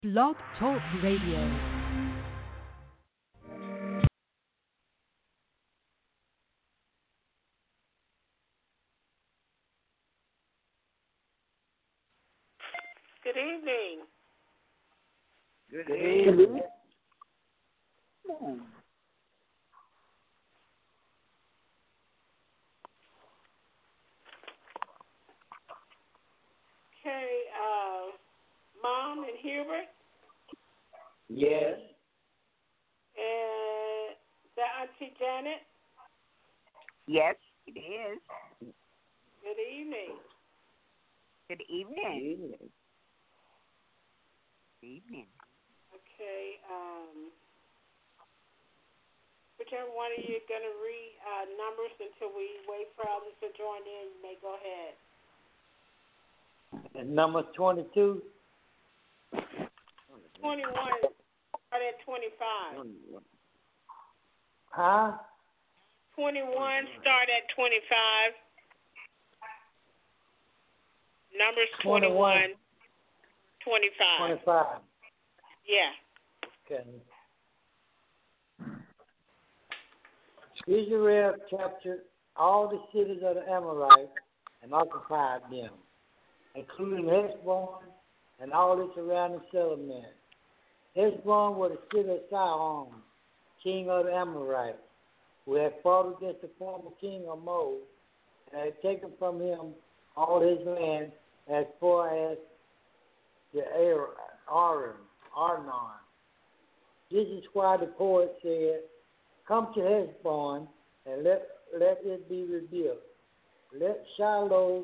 Blog Talk Radio. Good evening. Good evening. Okay, Mom and Hubert? Yes. And is that Auntie Janet? Yes, it is. Good evening. Good evening. Good evening. Okay, whichever one of you are going to read numbers until we wait for others to join in, you may go ahead. And number 22. 21, start at 25. Huh? 21, start at 25. Numbers 21, 25. 25. Yeah. Okay. Israel captured all the cities of the Amorites and occupied them, including Heshbon and all its surrounding settlements. Heshbon was the city of Sihon, king of the Amorites, who had fought against the former king of Moab and had taken from him all his land as far as the Arnon. This is why the poet said, "Come to Heshbon and let it be rebuilt. Let Shihon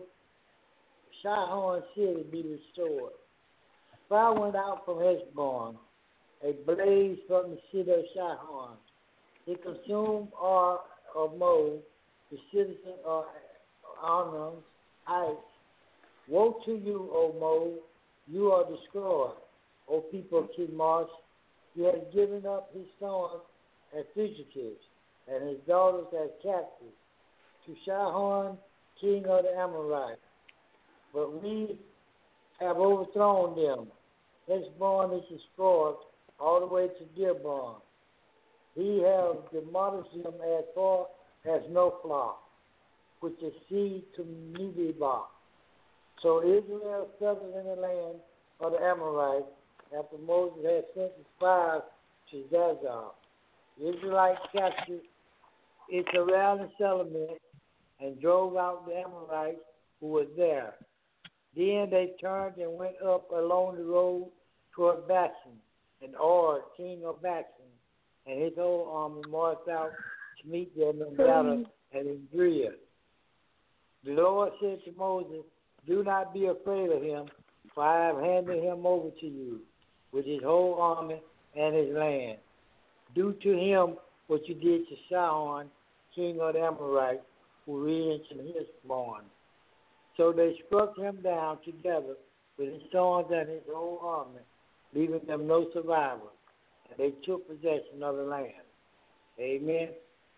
city be restored." Fire went out from Heshbon, a blaze from the city of Shihon. It consumed Ar of Moab, the citizen of Arnon's heights. Woe to you, O Moab! You are destroyed, O people of Chemosh. He has given up his sons as fugitives and his daughters as captives to Shihon, king of the Amorites. But we have overthrown them. Heshbon is destroyed all the way to Dearborn. He has demolished them as far as Nophlach, which is sea to Medeba. So Israel settled in the land of the Amorites after Moses had sent the spies to Zazar. The Israelites captured its surrounding settlement and drove out the Amorites who were there. Then they turned and went up along the road toward Bashan, and Og, king of Bashan, and his whole army marched out to meet them in battle at Adria. The Lord said to Moses, "Do not be afraid of him, for I have handed him over to you, with his whole army and his land. Do to him what you did to Sihon, king of the Amorites, who re-entered Heshbon." So they struck him down together with his sons and his whole army, leaving them no survivors, and they took possession of the land. Amen.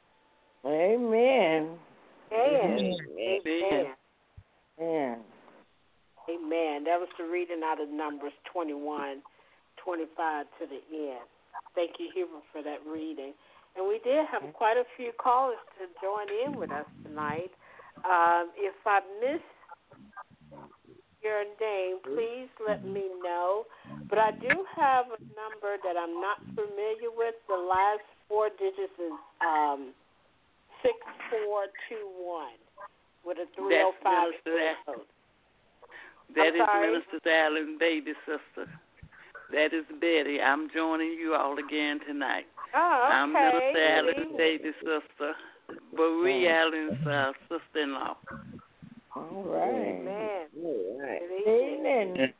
Amen. Amen. Amen. Amen. Amen. That was the reading out of Numbers 21, 25 to the end. Thank you, Hubert, for that reading. And we did have quite a few callers to join in with us tonight. If I miss your name, please let me know. But I do have a number that I'm not familiar with. The last four digits is 6421 with a 305 code. That is Minister Allen's baby sister. That is Betty. I'm joining you all again tonight. Oh, okay. I'm Minister Allen's baby sister, Marie Allen's sister-in-law. All right. Amen. All right. Amen.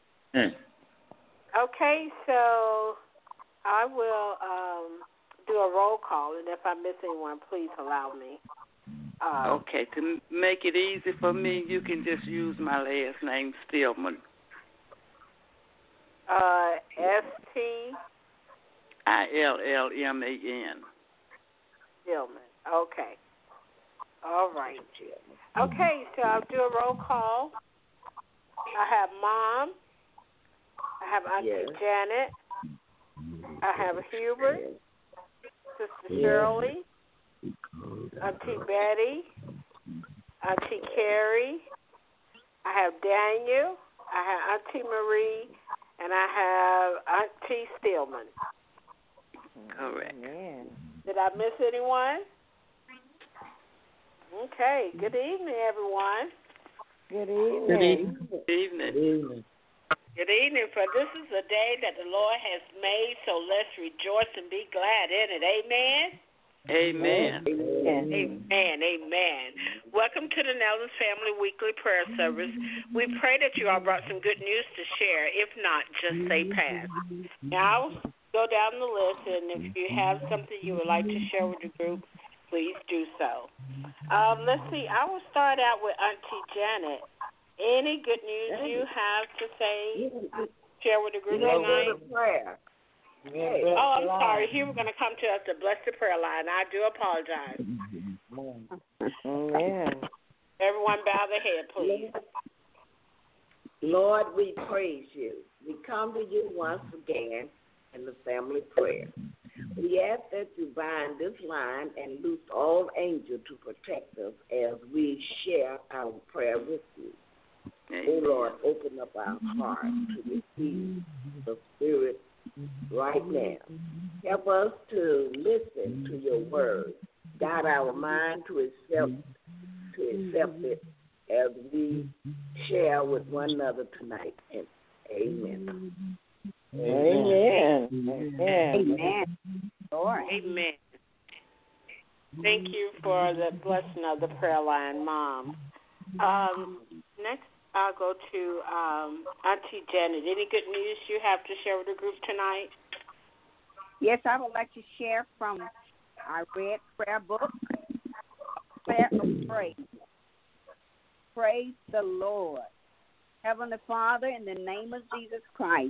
Okay, so I will do a roll call, and if I miss anyone, please allow me. Okay, to make it easy for me, you can just use my last name, Stillman. Stillman. Stillman. Okay. All right. Okay, so I'll do a roll call. I have Mom, I have Auntie Janet. I have Hubert, Sister Shirley, Auntie Betty, Auntie Carrie. I have Daniel. I have Auntie Marie, and I have Auntie Stillman. Correct. Did I miss anyone? Okay. Good evening, everyone. Good evening. Good evening. Good evening. Good evening, for this is a day that the Lord has made, so let's rejoice and be glad in it. Amen? Amen. Amen. Amen. Welcome to the Nelson's Family Weekly Prayer Service. We pray that you all brought some good news to share. If not, just say pass. Now, I'll go down the list, and if you have something you would like to share with the group, please do so. Let's see. I will start out with Auntie Janet. Any good news you have to say, share with the group tonight? Prayer. Oh, I'm sorry. Here we're going to come to us, the Blessed Prayer Line. I do apologize. Amen. Everyone bow their head, please. Lord, we praise you. We come to you once again in the family prayer. We ask that you bind this line and loose all angels to protect us as we share our prayer with you. Oh, Lord, open up our hearts to receive the Spirit right now. Help us to listen to your word. Guide our mind to accept it as we share with one another tonight. And amen. Amen. Amen. Thank you for the blessing of the prayer line, Mom. Next, I'll go to Auntie Janet. Any good news you have to share with the group tonight? Yes, I would like to share from our red prayer book, Prayer of Praise. Praise the Lord. Heavenly Father, in the name of Jesus Christ,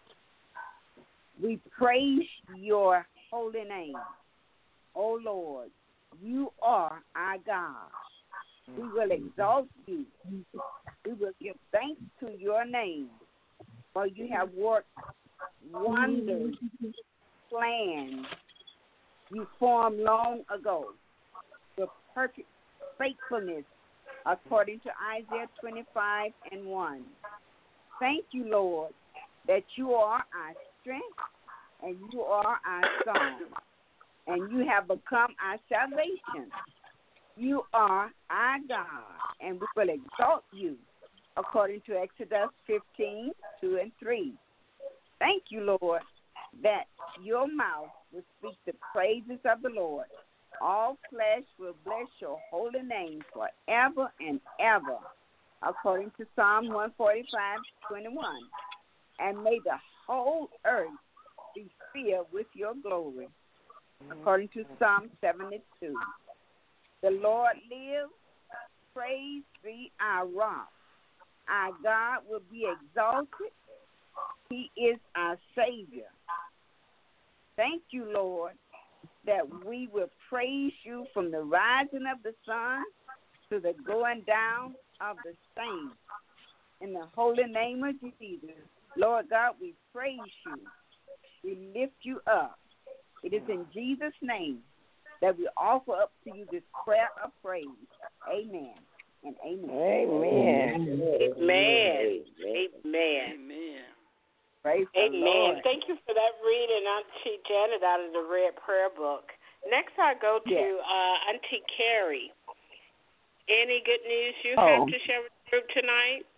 we praise your holy name. Oh, Lord, you are our God. We will exalt you. We will give thanks to your name, for you have worked wonders, plans you formed long ago, with perfect faithfulness, according to Isaiah 25:1. Thank you, Lord, that you are our strength and you are our song, and you have become our salvation. You are our God, and we will exalt you, according to Exodus 15:2-3. Thank you, Lord, that your mouth will speak the praises of the Lord. All flesh will bless your holy name forever and ever, according to Psalm 145:21. And may the whole earth be filled with your glory, according to Psalm 72. The Lord lives, praise be our rock. Our God will be exalted. He is our Savior. Thank you, Lord, that we will praise you from the rising of the sun to the going down of the same. In the holy name of Jesus, Lord God, we praise you. We lift you up. It is in Jesus' name that we offer up to you this prayer of praise. Amen and amen. Amen. Amen. Amen. Amen. Praise the Amen. Lord. Thank you for that reading, Auntie Janet, out of the Red Prayer Book. Next, I go to Auntie Carrie. Any good news you have to share with the group tonight?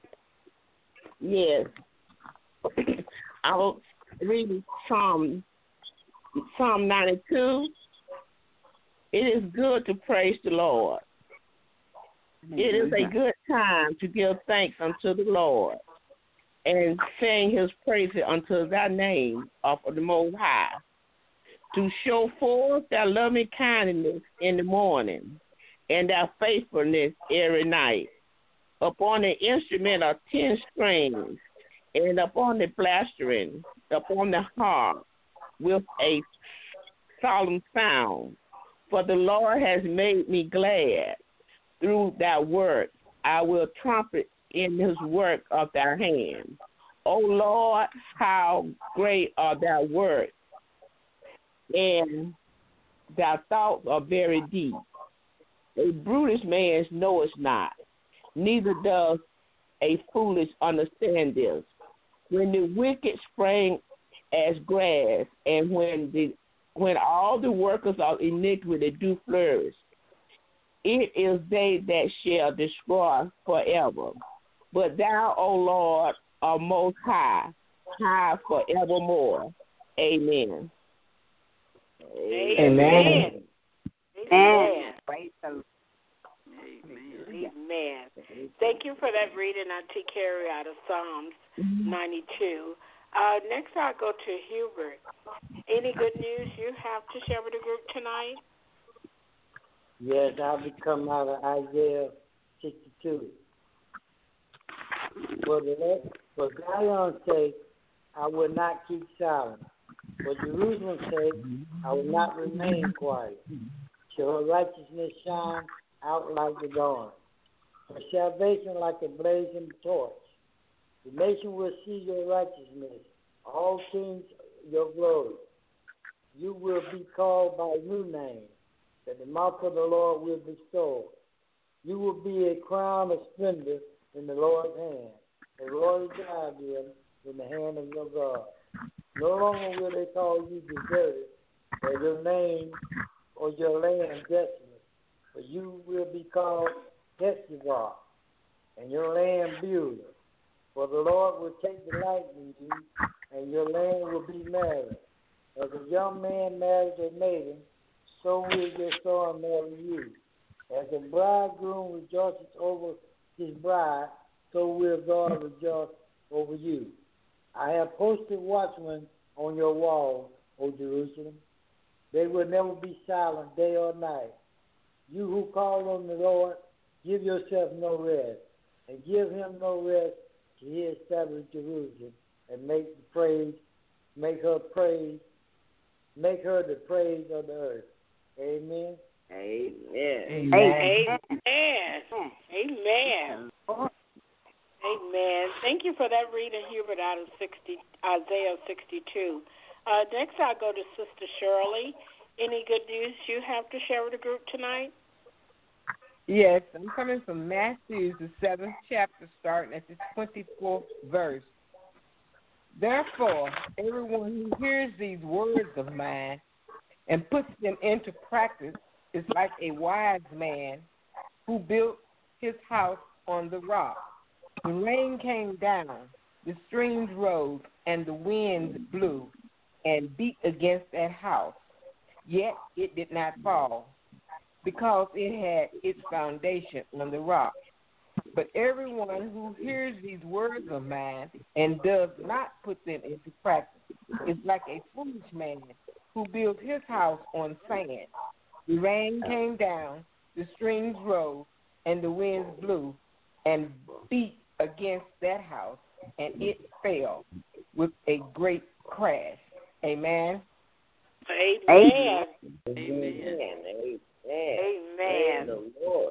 Yes. I will read Psalm 92. It is good to praise the Lord. It is a good time to give thanks unto the Lord and sing his praises unto thy name of the Most High, to show forth thy loving kindness in the morning and thy faithfulness every night, upon the instrument of 10 strings, and upon the plastering, upon the harp, with a solemn sound. For the Lord has made me glad through thy work. I will trumpet in his work of thy hand. O Lord, how great are thy works, and thy thoughts are very deep. A brutish man knoweth not, neither does a foolish understand this. When the wicked spring as grass, and when all the workers of iniquity do flourish, it is they that shall destroy forever. But thou, O Lord, art most high, high forevermore. Amen. Amen. Amen. Praise the Lord. Amen. Thank you for that reading, Auntie Carrie, out of Psalms 92. Next, I'll go to Hubert. Any good news you have to share with the group tonight? Yes, I'll be coming out of Isaiah 62. For Zion's sake, I will not keep silent. For Jerusalem's sake, I will not remain quiet. Shall her righteousness shine out like the dawn, her salvation like a blazing torch. The nation will see your righteousness, all kings your glory. You will be called by a new name, that the mouth of the Lord will bestow. You will be a crown of splendor in the Lord's hand, a royal diadem in the hand of your God. No longer will they call you deserted, or your name or your land desolate, but you will be called Heshbon, and your land beautiful. For the Lord will take delight in you, and your land will be married. As a young man marries a maiden, so will your son marry you. As a bridegroom rejoices over his bride, so will God rejoice over you. I have posted watchmen on your walls, O Jerusalem. They will never be silent day or night. You who call on the Lord, give yourself no rest, and give him no rest till he establish Jerusalem and make her the praise of the earth. Amen. Amen. Amen. Amen. Amen. Thank you for that reading, Hubert, out of Isaiah 62. Next, I'll go to Sister Shirley. Any good news you have to share with the group tonight? Yes, I'm coming from Matthew, the 7th chapter, starting at the 24th verse. Therefore, everyone who hears these words of mine and puts them into practice is like a wise man who built his house on the rock. The rain came down, the streams rose, and the winds blew and beat against that house. Yet it did not fall, because it had its foundation on the rock. But everyone who hears these words of mine and does not put them into practice is like a foolish man who built his house on sand. The rain came down, the streams rose, and the winds blew and beat against that house, and it fell with a great crash. Amen. Amen. Amen. Amen. The Lord.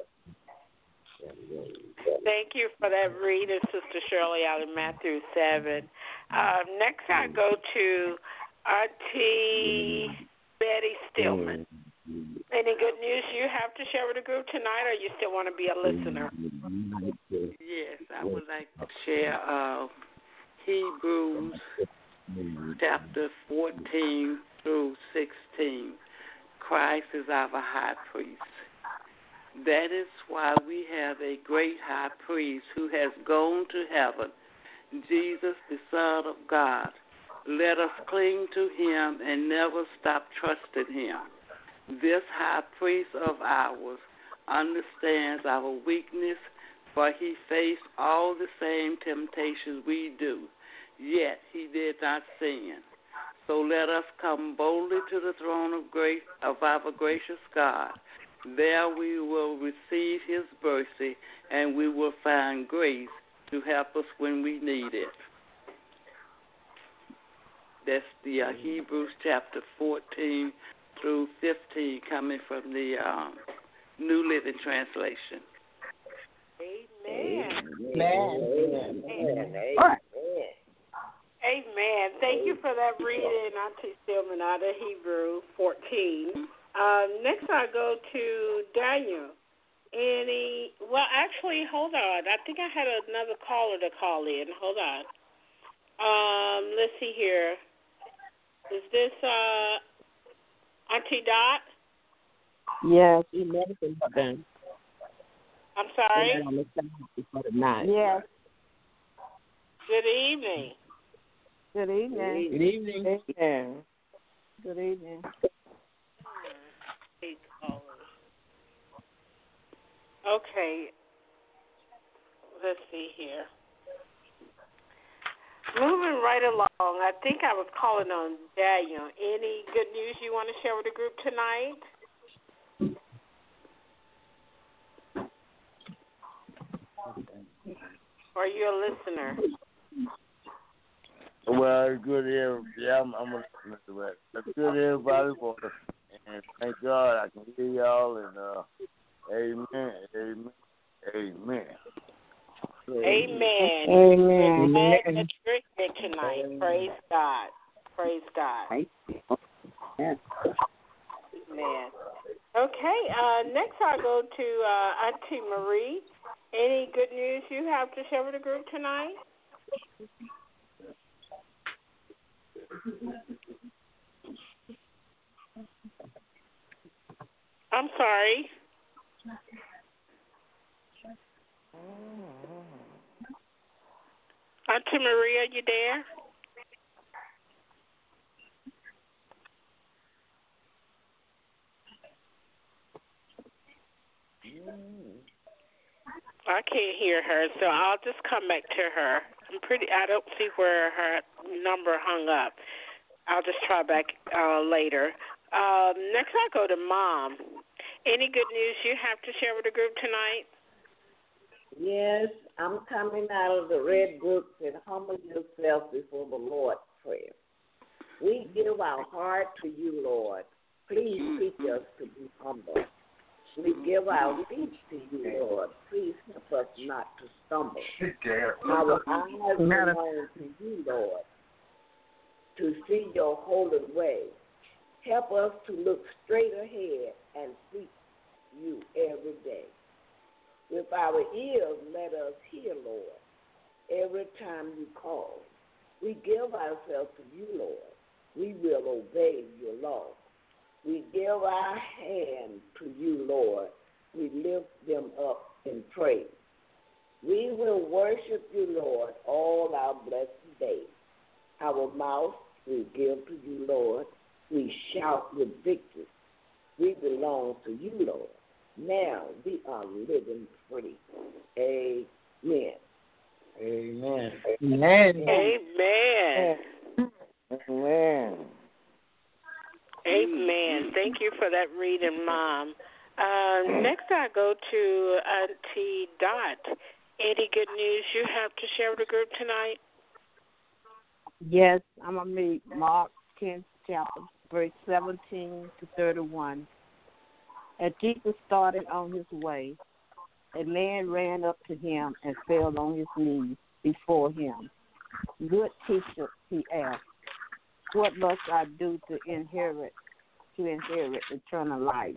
Thank you for that reading, Sister Shirley, out of Matthew 7. Next, I go to Auntie Betty Stillman. Any good news you have to share with the group tonight, or you still want to be a listener? Yes, I would like to share Hebrews chapter 14 through 16. Christ is our high priest. That is why we have a great high priest who has gone to heaven, Jesus, the Son of God. Let us cling to him and never stop trusting him. This high priest of ours understands our weakness, for he faced all the same temptations we do, yet he did not sin. So let us come boldly to the throne of grace of our gracious God. There we will receive his mercy, and we will find grace to help us when we need it. That's the Hebrews chapter 14 through 15, coming from the New Living Translation. Amen. Amen. Thank you for that reading, Auntie Stillman, out of Hebrew 14. Next I go to Daniel. Actually, hold on. I think I had another caller to call in. Hold on. Let's see here. Is this Auntie Dot? Yes, you never been done. I'm sorry? Yes. Good evening. Good evening. Good evening. Good evening. 8 callers. Okay. Let's see here. Moving right along, I think I was calling on Daniel. Any good news you want to share with the group tonight? Or are you a listener? Well, it's good to hear. Yeah, I'm a listener to it. It's good to hear everybody for it. And thank God I can hear y'all. And amen, amen, amen. Amen. Amen. Glad that you're here tonight. Praise God. Praise God. Amen. Okay. Next I'll go to Auntie Marie. Any good news you have to share with the group tonight? I'm sorry. Auntie Maria, you there? I can't hear her, so I'll just come back to her. I don't see where her number hung up. I'll just try back later. Next I'll go to Mom. Any good news you have to share with the group tonight? Yes, I'm coming out of the red books and humble yourself before the Lord prayer. We give our heart to you, Lord. Please teach us to be humble. We give our speech to you, Lord. Please help us not to stumble. Our eyes belong to you, Lord, to see your holy way. Help us to look straight ahead and seek you every day. With our ears, let us hear, Lord, every time you call. We give ourselves to you, Lord. We will obey your law. We give our hand to you, Lord. We lift them up in praise. We will worship you, Lord, all our blessed days. Our mouth we give to you, Lord. We shout with victory. We belong to you, Lord. Now we are living free. Amen. Amen. Amen. Amen. Amen. Thank you for that reading, Mom. Next I go to Auntie Dot. Any good news you have to share with the group tonight? Yes, I'm going to read Mark 10th chapter, verse 17 to 31. As Jesus started on his way, a man ran up to him and fell on his knees before him. Good teacher, he asked, what must I do to inherit eternal life?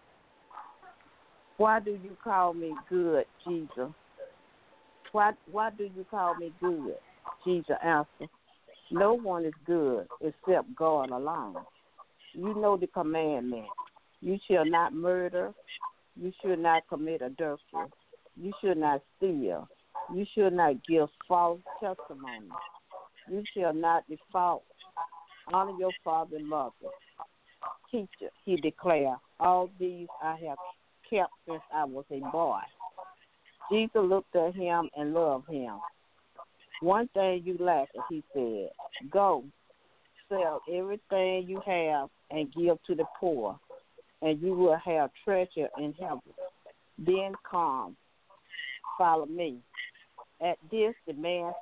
Why do you call me good, Jesus? Why do you call me good? Jesus answered, no one is good except God alone. You know the commandment. You shall not murder. You should not commit adultery. You should not steal. You should not give false testimony. You shall not default. Honor your father and mother. Teacher, he declared, all these I have kept since I was a boy. Jesus looked at him and loved him. One thing you lack, he said, go, sell everything you have and give to the poor, and you will have treasure in heaven. Then come, follow me. At this the man's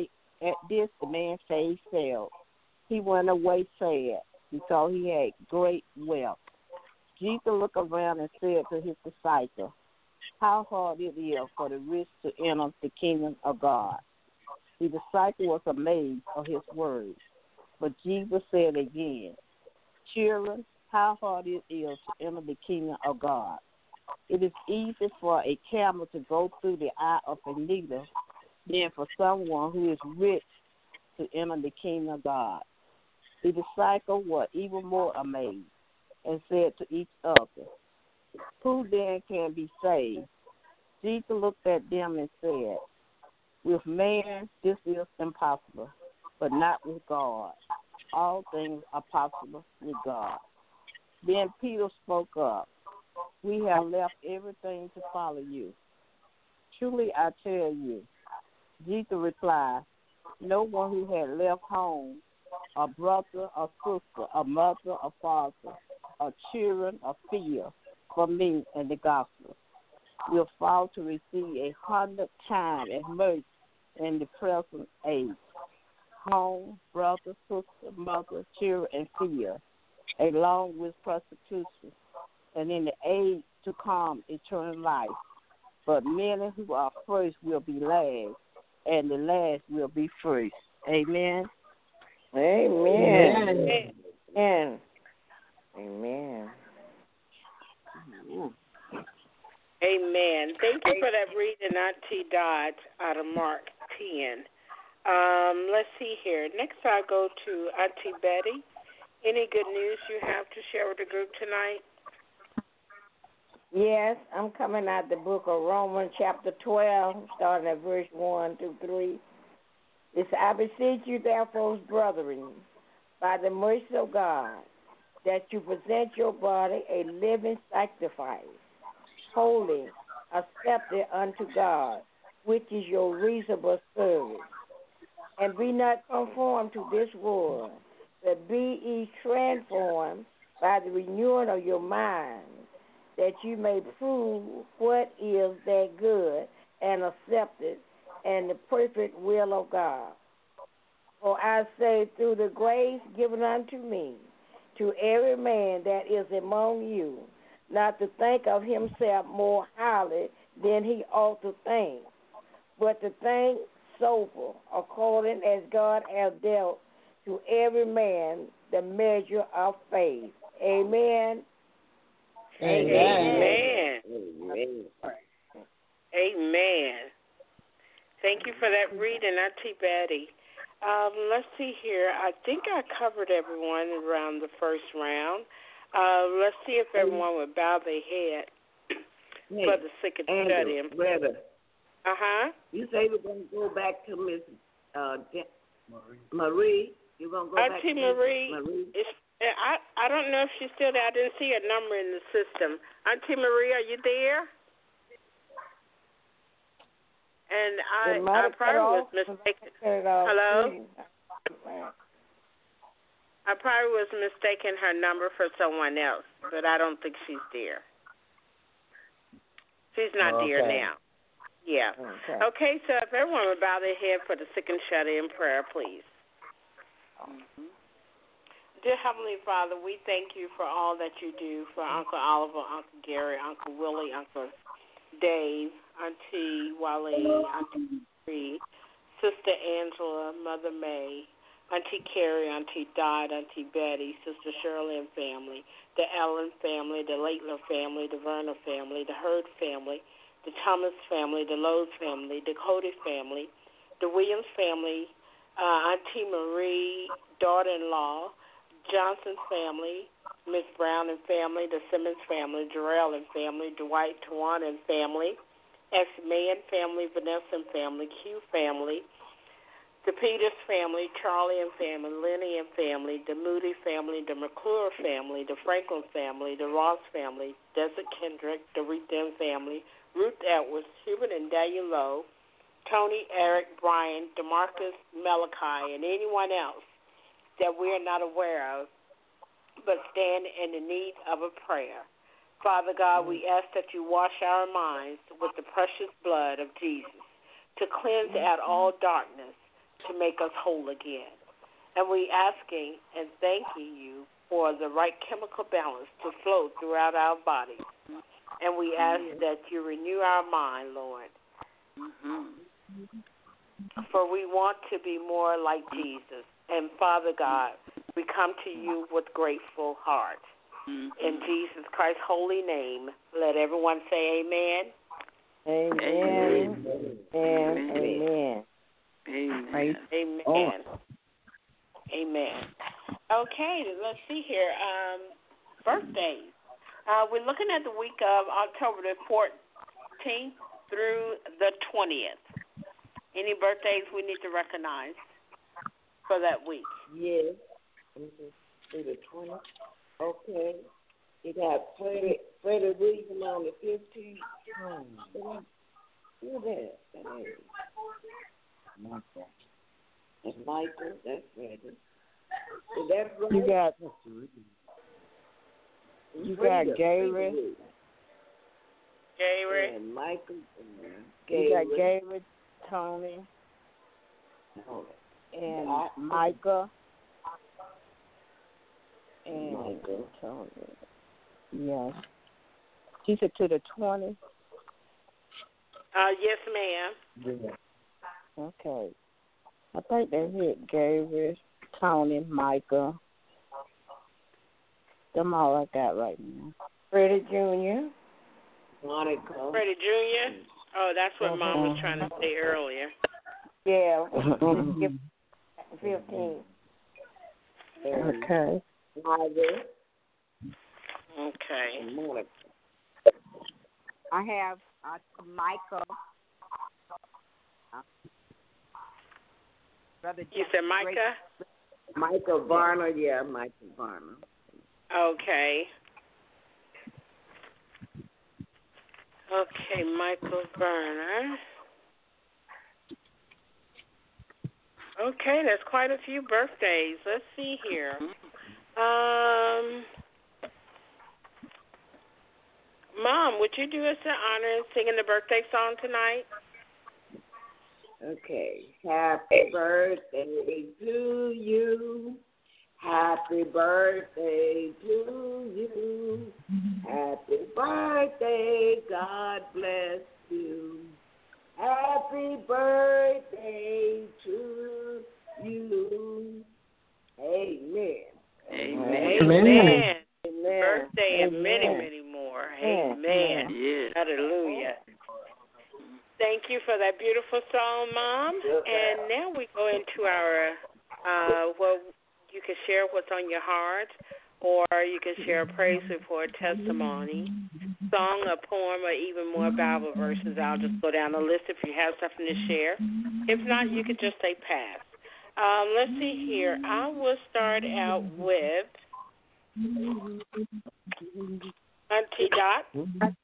face fell. He went away sad because he had great wealth. Jesus looked around and said to his disciples, how hard it is for the rich to enter the kingdom of God. The disciple was amazed of his words. But Jesus said again, children, how hard it is to enter the kingdom of God. It is easy for a camel to go through the eye of a needle than for someone who is rich to enter the kingdom of God. The disciples were even more amazed and said to each other, who then can be saved? Jesus looked at them and said, with man this is impossible, but not with God. All things are possible with God. Then Peter spoke up. We have left everything to follow you. Truly I tell you, Jesus replied, no one who had left home, a brother, a sister, a mother, a father, a children, a field, for me and the gospel, will fall to receive 100 times as much in the present age. Home, brother, sister, mother, children, and field, along with persecution, and in the age to come, eternal life. But many who are first will be last, and the last will be first. Amen. Amen. Amen. Amen. Amen. Amen. Thank you for that reading, Auntie Dodge, out of Mark 10. Let's see here. Next, I'll go to Auntie Betty. Any good news you have to share with the group tonight? Yes, I'm coming out the book of Romans chapter 12, starting at verse 1 through 3. It's, I beseech you, therefore, brethren, by the mercy of God, that you present your body a living sacrifice, holy, accepted unto God, which is your reasonable service. And be not conformed to this world, but be ye transformed by the renewing of your mind, that you may prove what is that good and accepted and the perfect will of God. For I say, through the grace given unto me, to every man that is among you, not to think of himself more highly than he ought to think, but to think sober, according as God hath dealt to every man the measure of faith. Amen. Amen. Amen. Amen. Thank you for that reading, Auntie Betty. Let's see here. I think I covered everyone around the first round. Let's see if everyone would bow their head for the sick and shut-in. You say we're going to go back to Miss Marie. You're going to go back to Auntie Marie. I don't know if she's still there. I didn't see a number in the system. Auntie Marie, are you there? And I probably was mistaken. Hello? I probably was mistaking her number for someone else, but I don't think she's there. She's not there now. Yeah. Okay, so if everyone would bow their head for the sick and shut-in prayer, please. Dear Heavenly Father, we thank you for all that you do for Uncle Oliver, Uncle Gary, Uncle Willie, Uncle Dave, Auntie Wale, Auntie Marie, Sister Angela, Mother May, Auntie Carrie, Auntie Dot, Auntie Betty, Sister Shirley and family, the Allen family, the Laitler family, the Verner family, the Hurd family, the Thomas family, the Lowe's family, the Cody family, the Williams family, Auntie Marie, daughter-in-law, Johnson family, Miss Brown and family, the Simmons family, Jarrell and family, Dwight, Tawana and family, May and family, Vanessa and family, Q family, the Peters family, Charlie and family, Lenny and family, the Moody family, the McClure family, the Franklin family, the Ross family, Desert Kendrick, the Reed family, Ruth Edwards, Hubert and Daniel Lowe, Tony, Eric, Brian, DeMarcus, Malachi, and anyone else that we are not aware of, but stand in the need of a prayer. Father God, we ask that you wash our minds with the precious blood of Jesus to cleanse out all darkness, to make us whole again. And we asking and thanking you for the right chemical balance to flow throughout our bodies. And we ask that you renew our mind, Lord. For we want to be more like Jesus. And Father God, we come to you with grateful hearts. Mm-hmm. In Jesus Christ's holy name, let everyone say amen. Amen. And amen. Amen. Amen. Amen. Okay, let's see here. Birthdays. We're looking at the week of October the 14th through the 20th. Any birthdays we need to recognize for that week? Yes. Through the 20th. Okay. You got Freddie Williams on the 15th. Who's that? That is Michael. That's Michael. That's Freddie. Is that right? You got Gary. Gary. And Michael. You got Gary, Tony, and Micah. And Michael. Tony. Yes. She said to the 20th. Yes, ma'am. Yeah. Okay. I think they hit Gary, Tony, Micah. Them all I got right now. Freddie Jr. Monica. Freddie Jr. Oh, that's what Mom was trying to say earlier. Yeah. 15. Okay. Okay. Monica. I have Michael. Brother You said Micah? Michael Varner, yeah, Michael Varner. Okay. Okay, Michael Varner. Okay, there's quite a few birthdays. Let's see here. Mom, would you do us the honor of singing the birthday song tonight? Okay. Happy birthday to you. Happy birthday to you. Happy birthday, God bless you. Happy birthday to you. Amen. Amen. Amen. Birthday and many, many more. Amen. Yes. Hallelujah. Thank you for that beautiful song, Mom. And now we go into our, you can share what's on your heart, or you can share a praise report, testimony, song, a poem, or even more Bible verses. I'll just go down the list if you have something to share. If not, you could just say pass. Let's see here. I will start out with Auntie Dot.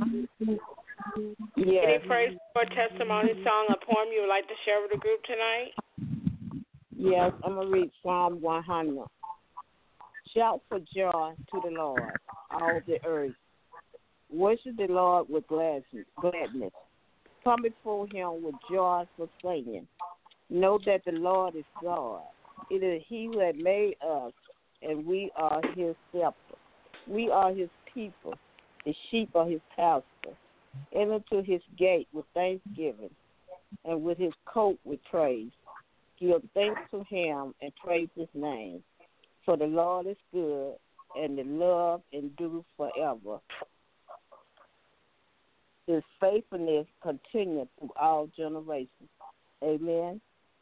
Yes. Any praise report, testimony, song, or poem you would like to share with the group tonight? Yes, I'm going to read Psalm 100. Shout for joy to the Lord, all the earth. Worship the Lord with gladness. Come before him with joyful singing. Know that the Lord is God. It is he who has made us, and we are his shepherd. We are his people. The sheep are his pasture. Enter to his gate with thanksgiving, and with his coat with praise. Give thanks to him and praise his name. For the Lord is good, and the love endures forever. His faithfulness continues through all generations. Amen.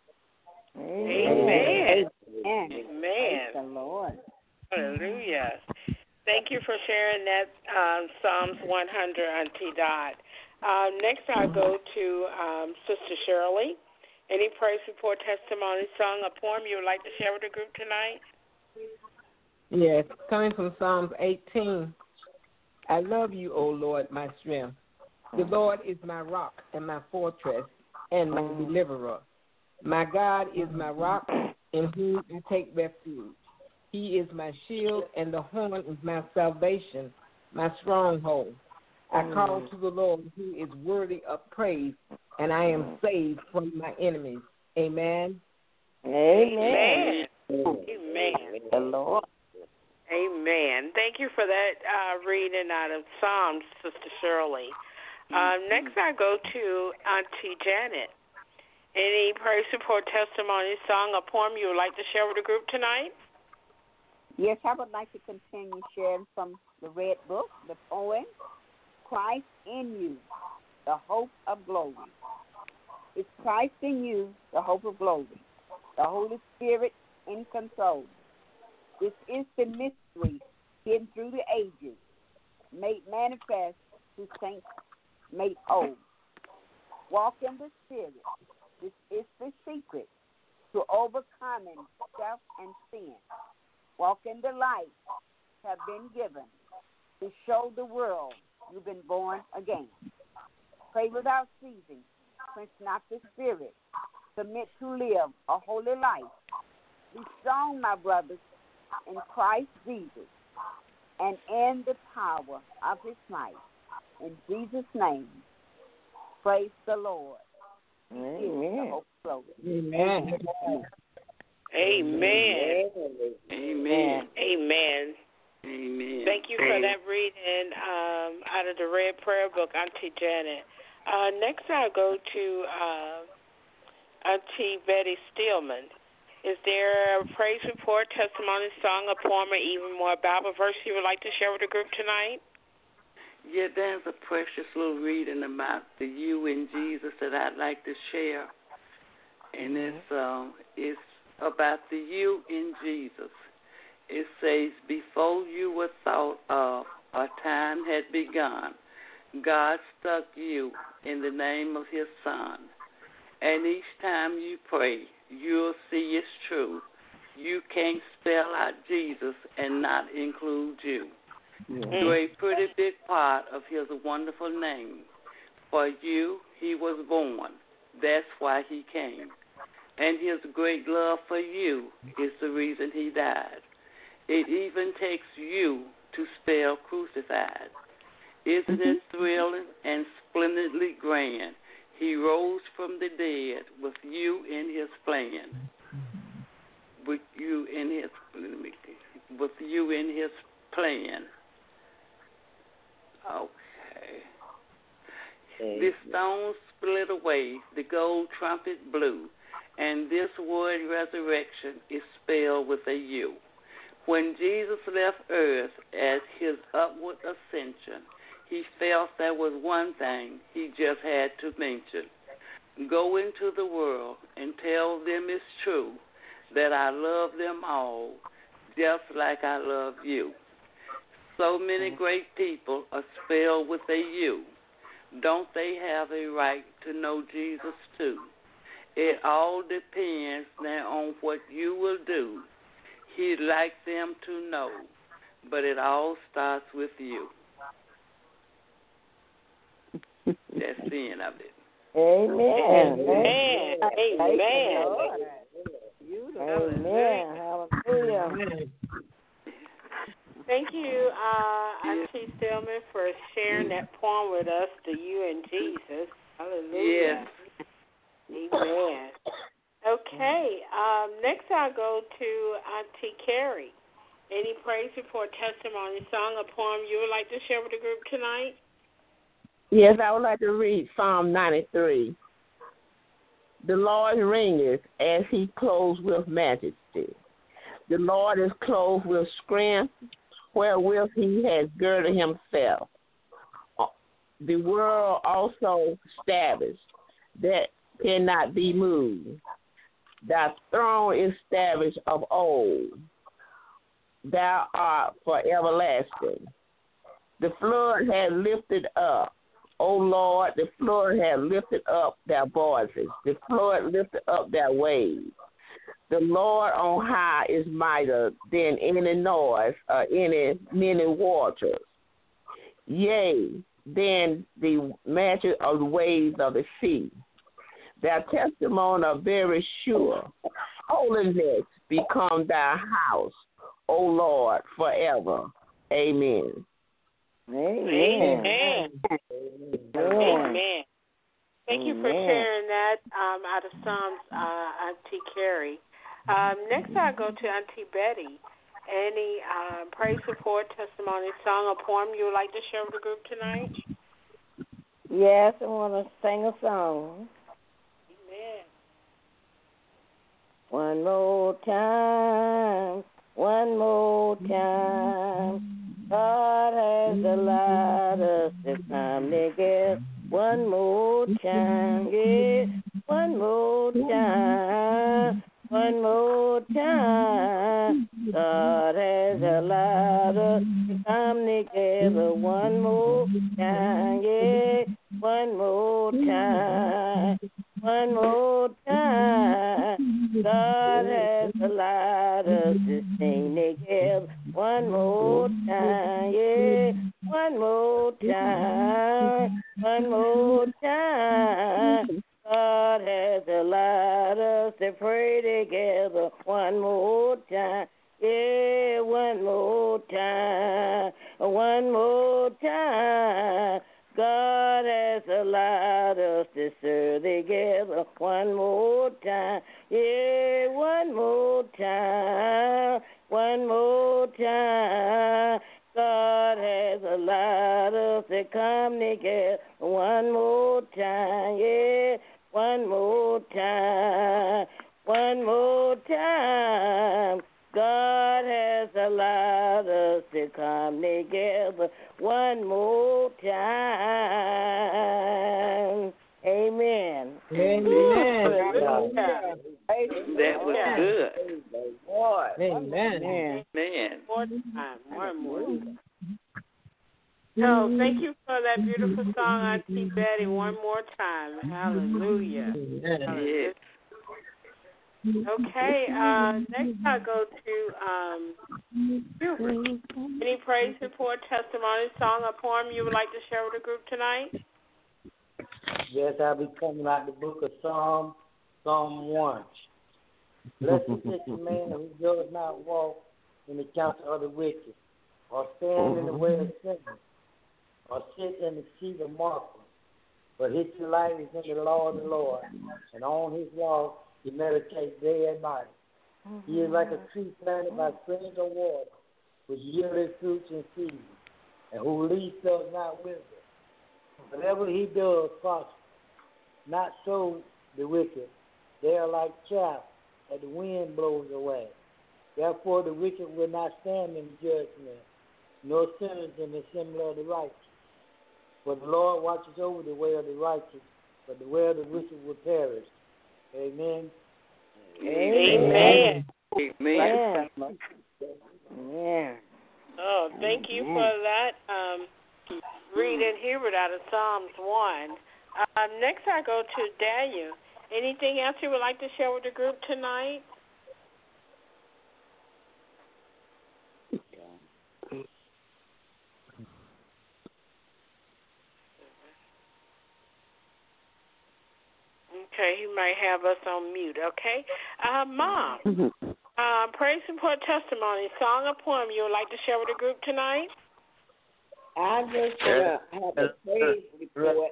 Amen. Amen. Amen. Praise the Lord. Hallelujah. Thank you for sharing that Psalms 100, Auntie Dot. Next, I'll go to Sister Shirley. Any praise report, testimony, song, or poem you would like to share with the group tonight? Yes, coming from Psalms 18. I love you, O Lord, my strength. The Lord is my rock and my fortress and my deliverer. My God is my rock in whom I take refuge. He is my shield, and the horn is my salvation, my stronghold. I call to the Lord, who is worthy of praise, and I am saved from my enemies. Amen. Amen. Amen. The Lord. Amen. Thank you for that reading out of Psalms, Sister Shirley. Next, I go to Auntie Janet. Any praise report, testimony, song, or poem you would like to share with the group tonight? Yes, I would like to continue sharing from the Red Book, the poem, Christ in You, the Hope of Glory. It's Christ in you, the hope of glory, the Holy Spirit in control. This is the mystery hidden through the ages, made manifest through saints made old. Walk in the Spirit. This is the secret to overcoming self and sin. Walk in the light have been given to show the world you've been born again. Pray without ceasing. Quench not the Spirit. Submit to live a holy life. Be strong, my brothers, in Christ Jesus and in the power of his might. In Jesus' name, praise the Lord. Amen. Amen. Amen. Amen. Amen. Amen. Thank you for that reading out of the Red Prayer Book, Auntie Janet. Next, I'll go to Auntie Betty Stillman. Is there a praise report, testimony, song, a poem, or even more Bible verse you would like to share with the group tonight? Yeah, there's a precious little reading about the you in Jesus that I'd like to share. And it's about the you in Jesus. It says, before you were thought of, a time had begun, God stuck you in the name of his Son. And each time you pray, you'll see it's true. You can't spell out Jesus and not include you. You're a pretty big part of his wonderful name. For you, he was born. That's why he came. And his great love for you is the reason he died. It even takes you to spell crucified. Isn't it thrilling and splendidly grand? He rose from the dead with you in his plan. With you in his plan. Okay. The stones split away, the gold trumpet blew, and this word resurrection is spelled with a U. When Jesus left earth at his upward ascension, he felt there was one thing he just had to mention. Go into the world and tell them it's true that I love them all just like I love you. So many great people are spelled with a U. Don't they have a right to know Jesus too? It all depends now on what you will do. He'd like them to know, but it all starts with you. That's the end of it. Amen. Hallelujah. Thank you, Auntie Stillman, for sharing that poem with us, the You and Jesus. Hallelujah. Yes. Amen. Okay, next I'll go to Auntie Carrie. Any praise report, testimony, song, or poem you would like to share with the group tonight? Yes, I would like to read Psalm 93. The Lord reigneth as he clothes with majesty. The Lord is clothed with strength, wherewith he has girded himself. The world also established, that cannot be moved. Thy throne is established of old. Thou art for everlasting. The flood had lifted up. O Lord, the flood had lifted up their voices. The flood lifted up their waves. The Lord on high is mightier than any noise or any many waters. Yea, than the measure of the waves of the sea. Their testimony are very sure. Holiness become thy house, O Lord, forever. Amen. Amen. Thank you for sharing that out of Psalms, Auntie Carrie. Next, I'll go to Auntie Betty. Any praise report, testimony, song, or poem you would like to share with the group tonight? Yes, I want to sing a song. Amen. one more time, one more time. God has allowed us to come together one more time, yeah, one more time, one more time. God has allowed us to come together one more time, yeah, one more time, one more time. God has allowed us to sing together one more time, yeah, one more time, one more time. God has allowed us to pray together one more time, yeah, one more time, one more time. God has allowed us to serve together one more time, yeah, one more time, one more time. God has allowed us to come together one more time, yeah, one more time, one more time. God has allowed us to come together one more time. Amen. Amen. That was good. Amen. Amen. One more time. So thank you for that beautiful song, Auntie Betty. One more time. Hallelujah. Yes. Okay, next I'll go to Hubert. Any praise report, testimony, song, or poem you would like to share with the group tonight? Yes, I'll be coming out the book of Psalm 1. Blessed is the man who does not walk in the counsel of the wicked, or stand in the way of sinners, or sit in the seat of mockers. But his delight is in the law of the Lord, and on his law he meditates day and night. He is like a tree planted by springs of water, which yieldeth fruits in season, and whose leaf does not wither. Whatever he does prospers. Not so the wicked. They are like chaff that the wind blows away. Therefore the wicked will not stand in judgment, nor sinners in the assembly of the righteous. For the Lord watches over the way of the righteous, but the way of the wicked will perish. Amen. Amen. Amen. Yeah. Oh, thank you for that reading Hubert out of Psalms 1. Next I go to Daniel. Anything else you would like to share with the group tonight? Okay, he might have us on mute, okay? Mom, praise support testimony, song or poem you would like to share with the group tonight? I just want to have a praise report.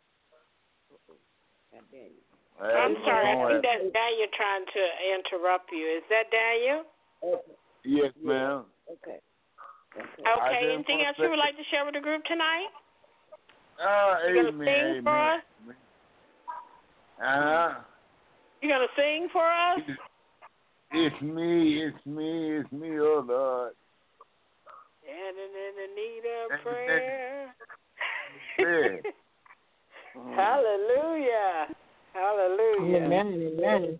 I'm sorry, I think that's Daniel trying to interrupt you. Is that Daniel? Yes, ma'am. Okay. Okay, anything else you would like to share with the group tonight? You going to sing for us? You going to sing for us? It's me, oh Lord. Standing in the need of prayer. Hallelujah. Hallelujah. Amen.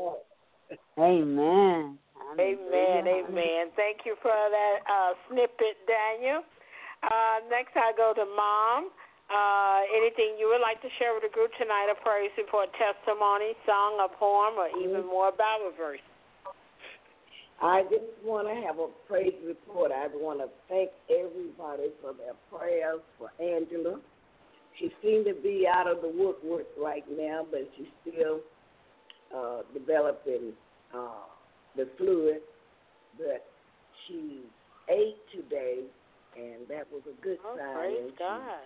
Amen. Amen. Thank you for that snippet, Daniel. Next, I go to Mom. Anything you would like to share with the group tonight? A praise report, testimony, song, a poem, or even more Bible verse? I just want to have a praise report. I want to thank everybody for their prayers for Angela. She seemed to be out of the woodwork right now, but she's still developing the fluid. But she ate today, and that was a good sign. Praise God.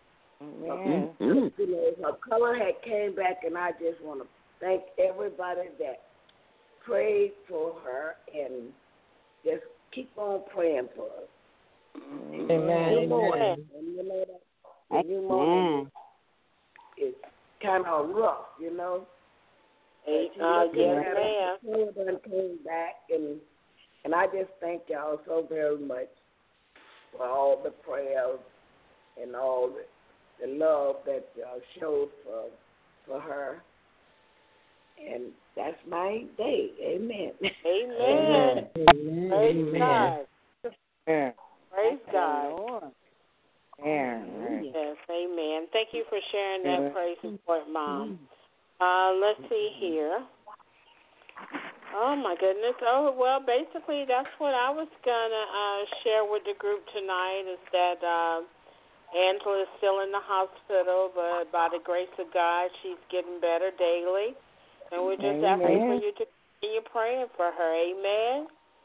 Her color had came back, and I just want to thank everybody that prayed for her and just keep on praying for her. Amen. And you know that new moment is kind of rough, you know. Yes, ma'am. Children came back, and I just thank y'all so very much for all the prayers and all the love that y'all showed for her. And that's my day. Amen. Amen. Amen. Praise God. Yeah. Praise God. Yeah. Yes, amen. Thank you for sharing that praise report, Mom. Let's see here. Oh, my goodness. Oh, well, basically, that's what I was going to share with the group tonight is that Angela is still in the hospital, but by the grace of God, she's getting better daily. And we're just asking for you to continue praying for her. Amen?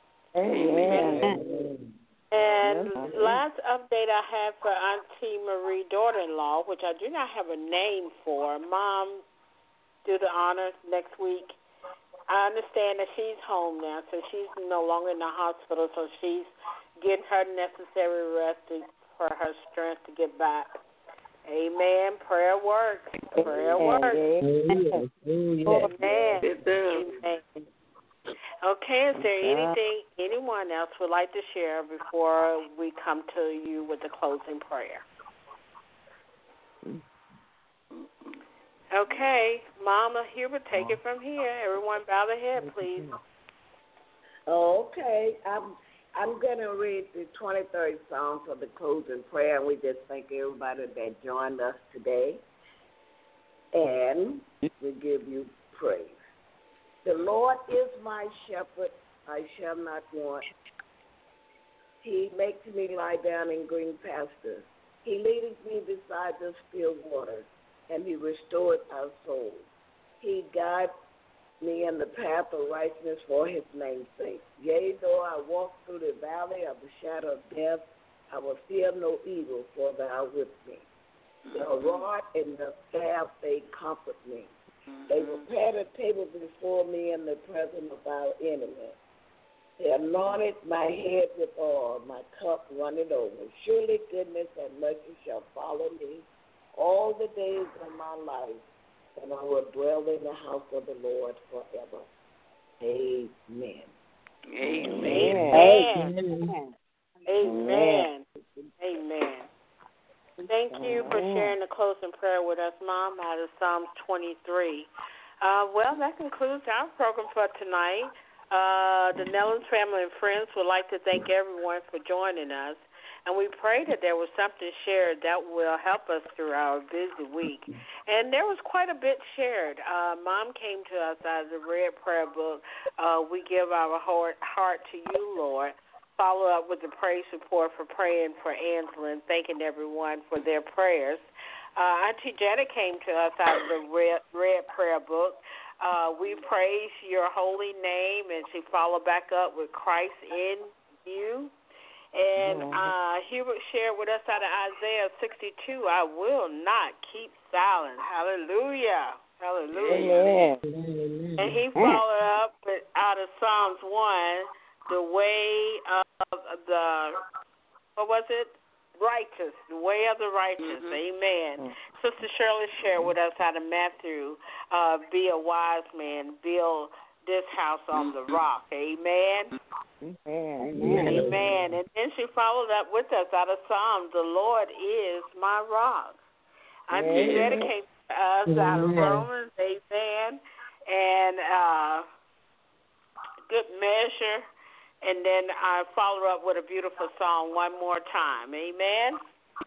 Amen. And last update I have for Auntie Marie, daughter-in-law, which I do not have a name for. Mom, do the honors next week. I understand that she's home now, so she's no longer in the hospital, so she's getting her necessary rest for her strength to get back. Amen. Prayer works. Prayer works. Amen. Amen. It does. Amen. Okay, is there anyone else would like to share before we come to you with the closing prayer? Okay, Mama Hubert, take it from here. Everyone bow their head, please. Okay, I'm going to read the 23rd Psalm for the closing prayer, and we just thank everybody that joined us today, and we give you praise. The Lord is my shepherd, I shall not want. He makes me lie down in green pastures. He leadeth me beside the still waters, and he restored our soul. He guides me in the path of righteousness for his name's sake. Yea, though I walk through the valley of the shadow of death, I will fear no evil, for thou art with me. The rod and the staff, they comfort me. They prepared a table before me in the presence of our enemies. They anointed my head with oil, my cup runneth over. Surely goodness and mercy shall follow me all the days of my life, and I will dwell in the house of the Lord forever. Amen. Amen. Amen. Amen. Amen. Thank you for sharing the closing prayer with us, Mom, out of Psalms 23. Well, that concludes our program for tonight. The Nellens family and friends would like to thank everyone for joining us, and we pray that there was something shared that will help us through our busy week. And there was quite a bit shared. Mom came to us out of the Red Prayer Book. We give our heart to you, Lord. Follow up with the praise report for praying for Angela and thanking everyone for their prayers. Auntie Jetta came to us out of the Red Prayer Book. We praise your holy name, and she followed back up with Christ in you. And Hubert shared with us out of Isaiah 62, I will not keep silent. Hallelujah. Hallelujah. Amen. And he followed up with out of Psalms 1, the way of the, righteous, the way of the righteous. Amen. Sister Shirley shared with us out of Matthew, be a wise man, build this house on the rock. Amen. Amen. And then she followed up with us out of Psalms, the Lord is my rock. Auntie Jetta came to us out of Romans. Amen. And good measure. And then I follow up with a beautiful song one more time. Amen?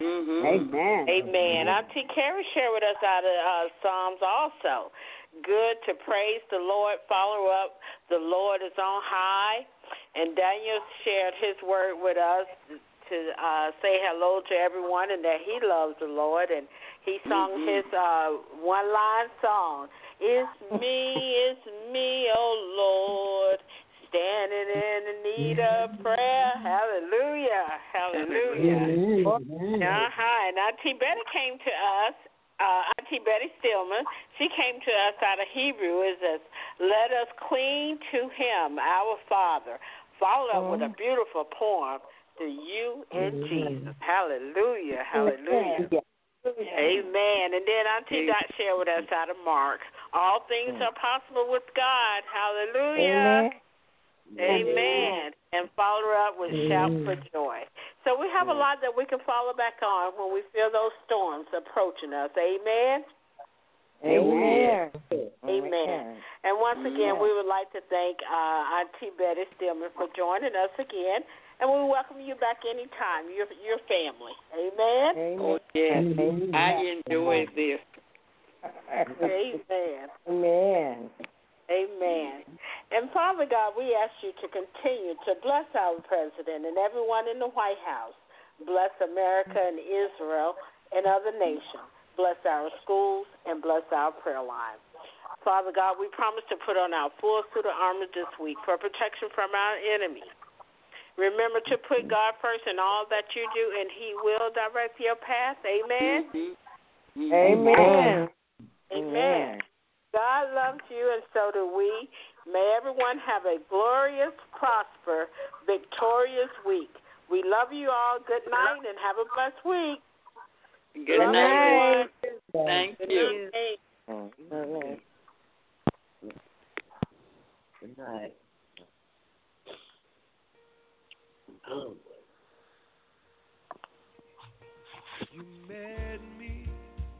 Amen. Auntie Carrie shared with us out of Psalms also. Good to praise the Lord. Follow up, the Lord is on high. And Daniel shared his word with us to say hello to everyone and that he loves the Lord. And he sung his one-line song. It's me, oh Lord, standing in the need of prayer. Hallelujah. And Auntie Betty came to us, Auntie Betty Stillman. She came to us out of Hebrew. It says, let us cling to him, our Father. Followed up with a beautiful poem, to you in Jesus. Hallelujah. Amen. And then Auntie Dot shared with us out of Mark, All things are possible with God. Hallelujah. Amen. And follow her up with shout for joy. So we have a lot that we can follow back on when we feel those storms approaching us. Amen. Amen. Amen. And once again, we would like to thank Auntie Betty Stillman for joining us again. And we welcome you back anytime. Your family. Amen. Oh, yes. I enjoy this. Amen. Amen. Amen. And Father God, we ask you to continue to bless our president and everyone in the White House. Bless America and Israel and other nations. Bless our schools and bless our prayer line. Father God, we promise to put on our full suit of armor this week for protection from our enemies. Remember to put God first in all that you do, and he will direct your path. Amen. Amen. Amen. God loves you, and so do we. May everyone have a glorious, prosper, victorious week. We love you all. Good night, and have a blessed week. Good night. Thank you. Good night. Oh. You met me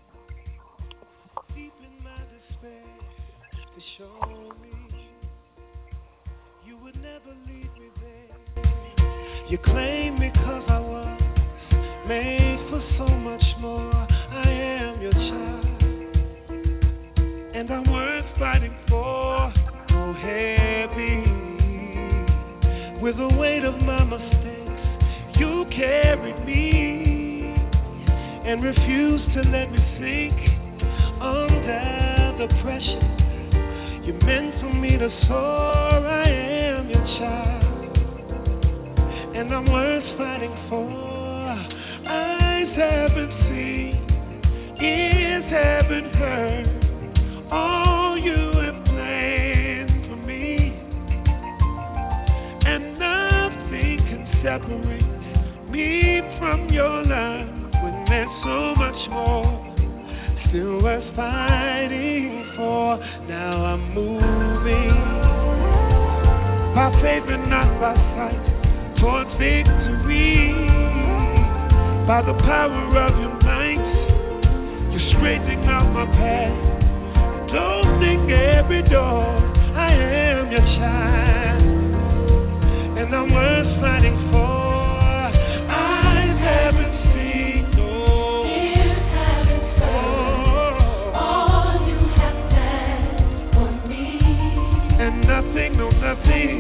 deep in my despair to show me you would never leave me there. You claimed me 'cause I was made for so much more. I am your child, and I'm worth fighting for. Oh, heavy with the weight of my mistakes, you carried me and refused to let me sink under the pressure you meant for me to soar. I am your child, and I'm worth fighting for. Eyes haven't seen, ears haven't heard all you have planned for me, and nothing can separate me from your love when there's so much more still worth fighting for. Now I'm moving by faith and not by sight towards victory. By the power of your might, you're straightening out my path. Closing every door. I am your child, and I'm worth fighting for. Eyes haven't seen, no. Ears haven't heard all you have done for me. And nothing, no nothing,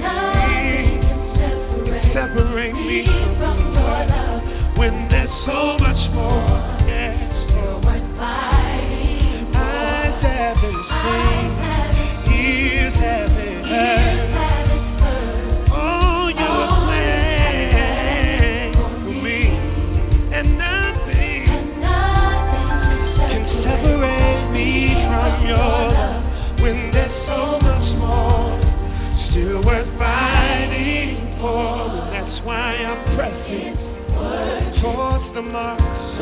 can separate me from your love. When there's so much more, yes, still worth fighting for. Eyes haven't seen, ears haven't heard all you have planned for me, and nothing can separate me from your love. When there's so much more, still worth fighting for. And that's why I'm pressing towards the mark,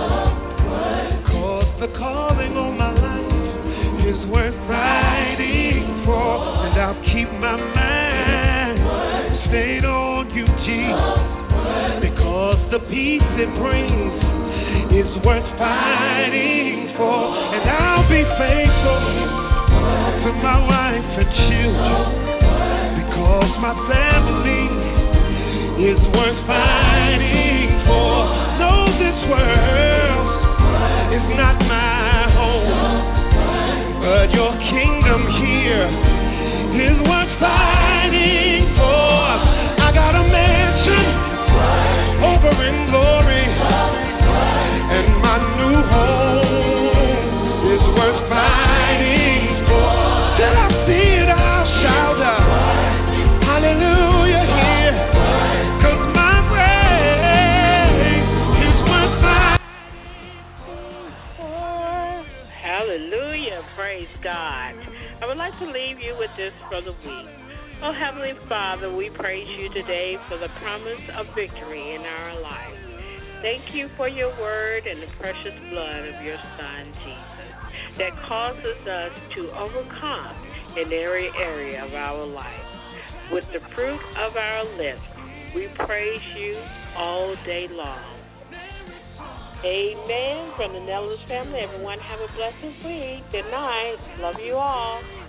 cause the calling on my life is worth fighting for. And I'll keep my mind stayed on you, Jesus, because the peace it brings is worth fighting for. And I'll be faithful to my wife and children, because my family is worth fighting for. No, this world is not my home, but your kingdom here is worth fighting for. I got a mansion over in glory, and my new home is worth fighting for. Till I see it, I'll shout out hallelujah here, 'cause my praise is worth fighting. Hallelujah. Praise God. I would like to leave you with this for the week. Oh, Heavenly Father, we praise you today for the promise of victory in our lives. Thank you for your word and the precious blood of your Son, Jesus. that causes us to overcome in every area of our life. With the fruit of our lips, we praise you all day long. Amen. From the Nellis family, everyone have a blessed week. Good night. Love you all.